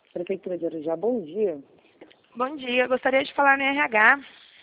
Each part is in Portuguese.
Prefeitura de Arujá, bom dia. Bom dia, gostaria de falar no RH.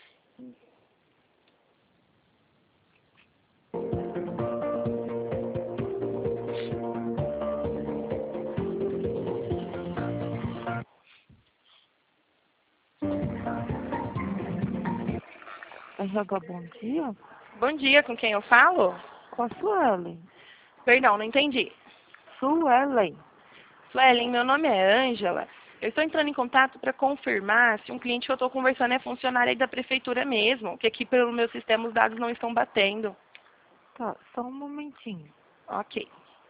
RH, bom dia. Bom dia, com quem eu falo? Com a Suelen. Perdão, não entendi. Suelen. Suelen, meu nome é Ângela. Eu estou entrando em contato para confirmar se um cliente que eu estou conversando é funcionário aí da prefeitura mesmo, que aqui pelo meu sistema os dados não estão batendo. Tá, só um momentinho. Ok.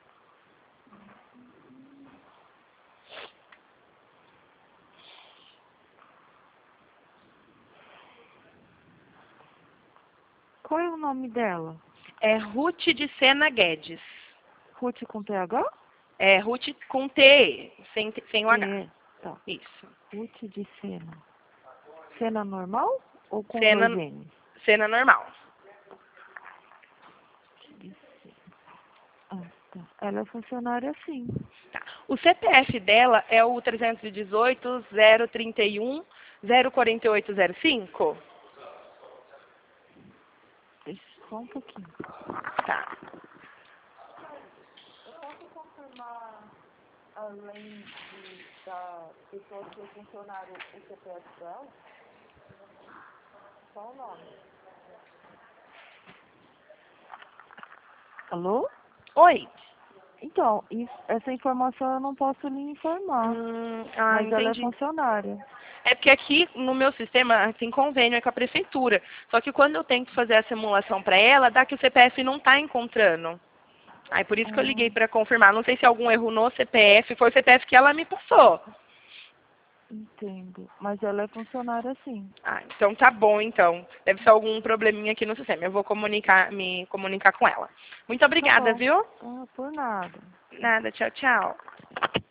Qual é o nome dela? É Ruth de Sena Guedes. Ruth com TH? É Ruth com T, sem o H. Tá. Isso. Ruth de Sena. Sena normal ou com Sena, 2 N? Sena normal. De Sena. Ah, tá. Ela é funcionária sim. Tá. O CPF dela é o 318-031-04805? Deixa só um pouquinho. Tá. Eu posso confirmar, além da pessoa que é funcionário, o CPF dela? Só o nome. Alô? Oi. Então, essa informação eu não posso lhe informar, mas ela é Entendi. funcionária. É porque aqui no meu sistema tem convênio com a prefeitura. Só que quando eu tento fazer a simulação para ela, dá que o CPF não está encontrando. Aí por isso que eu liguei para confirmar. Não sei se é algum erro no CPF, foi o CPF que ela me passou. Entendo. Mas ela é funcionária sim. Então tá bom então. Deve ser algum probleminha aqui no sistema. Eu vou me comunicar com ela. Muito obrigada, Tá bom. viu? Por nada. Nada, tchau, tchau.